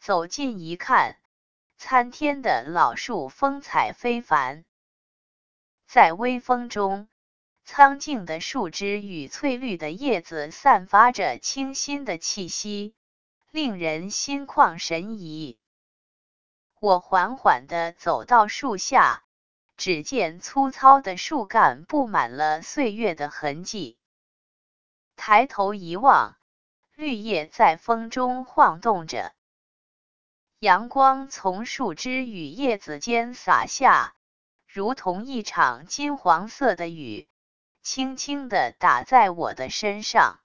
走近一看，参天的老树风采非凡，在微风中，苍劲的树枝与翠绿的叶子散发着清新的气息，令人心旷神怡。我缓缓地走到树下，只见粗糙的树干布满了岁月的痕迹。抬头一望，绿叶在风中晃动着，阳光从树枝与叶子间洒下，如同一场金黄色的雨，轻轻地打在我的身上。